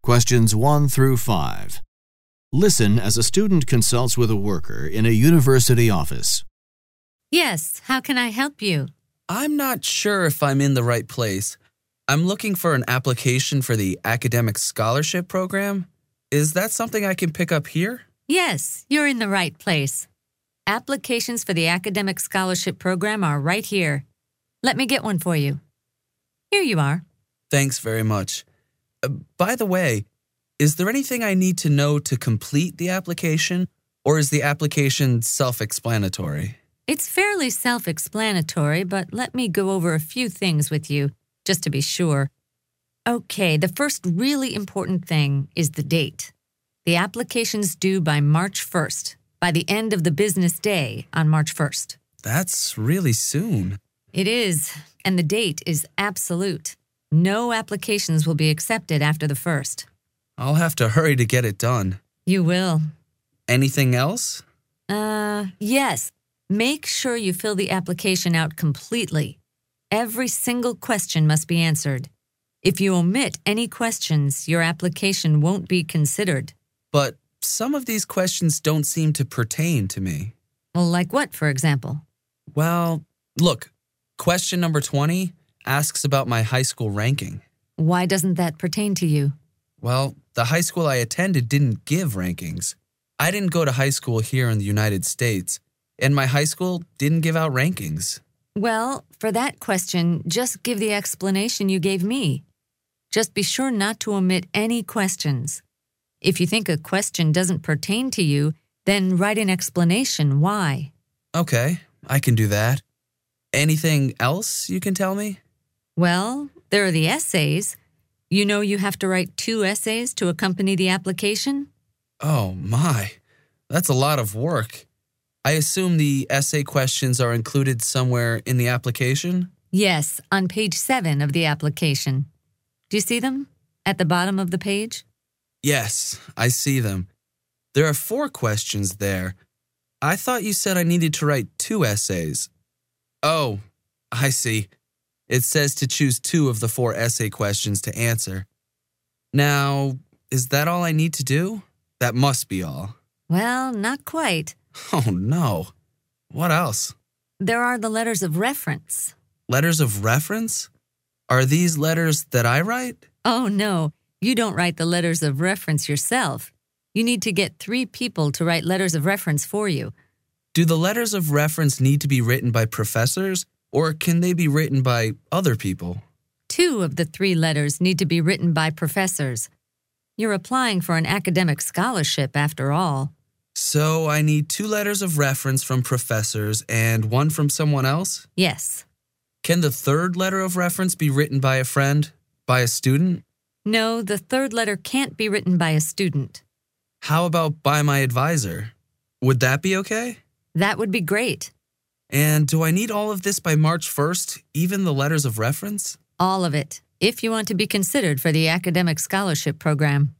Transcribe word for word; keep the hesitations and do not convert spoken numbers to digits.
Questions one through five. Listen as a student consults with a worker in a university office. Yes, how can I help you? I'm not sure if I'm in the right place. I'm looking for an application for the Academic Scholarship Program. Is that something I can pick up here? Yes, you're in the right place. Applications for the Academic Scholarship Program are right here. Let me get one for you. Here you are. Thanks very much. Uh, by the way, is there anything I need to know to complete the application, or is the application self-explanatory? It's fairly self-explanatory, but let me go over a few things with you, just to be sure. Okay, the first really important thing is the date. The application's due by March first, by the end of the business day on March first. That's really soon. It is, and the date is absolute. No applications will be accepted after the first. I'll have to hurry to get it done. You will. Anything else? Uh, yes. Make sure you fill the application out completely. Every single question must be answered. If you omit any questions, your application won't be considered. But some of these questions don't seem to pertain to me. Well, like what, for example? Well, look, question number twenty asks about my high school ranking. Why doesn't that pertain to you? Well, the high school I attended didn't give rankings. I didn't go to high school here in the United States, and my high school didn't give out rankings. Well, for that question, just give the explanation you gave me. Just be sure not to omit any questions. If you think a question doesn't pertain to you, then write an explanation why. Okay, I can do that. Anything else you can tell me? Well, there are the essays. You know you have to write two essays to accompany the application? Oh my, that's a lot of work. I assume the essay questions are included somewhere in the application? Yes, on page seven of the application. Do you see them at the bottom of the page? Yes, I see them. There are four questions there. I thought you said I needed to write two essays. Oh, I see. It says to choose two of the four essay questions to answer. Now, is that all I need to do? That must be all. Well, not quite. Oh, no. What else? There are the letters of reference. Letters of reference? Are these letters that I write? Oh, no. You don't write the letters of reference yourself. You need to get three people to write letters of reference for you. Do the letters of reference need to be written by professors, or can they be written by other people? Two of the three letters need to be written by professors. You're applying for an academic scholarship, after all. So I need two letters of reference from professors and one from someone else? Yes. Can the third letter of reference be written by a friend, by a student? No, the third letter can't be written by a student. How about by my advisor? Would that be okay? That would be great. And do I need all of this by March first, even the letters of reference? All of it, if you want to be considered for the Academic Scholarship Program.